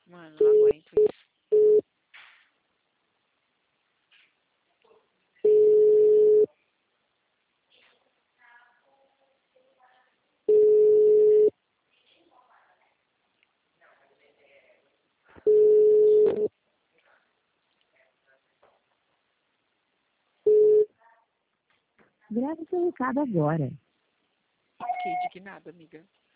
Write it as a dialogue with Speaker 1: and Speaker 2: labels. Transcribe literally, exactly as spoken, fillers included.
Speaker 1: Mano, não aguento isso.
Speaker 2: Grave seu recado agora.
Speaker 1: Fiquei indignada, amiga.